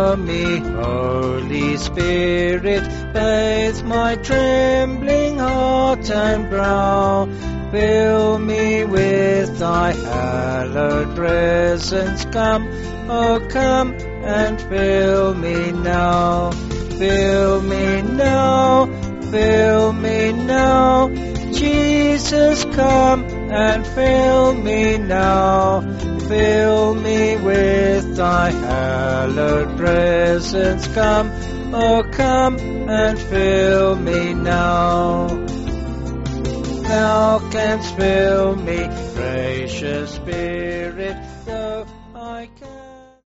Shower me, Holy Spirit, bathe my trembling heart and brow. Fill me with thy hallowed presence. Come, oh come, and fill me now. Fill me now, fill me now. Jesus, come and fill me now. Fill me with thy hallowed presence. Come, oh come, and fill me now. Thou canst fill me, precious Spirit, though I can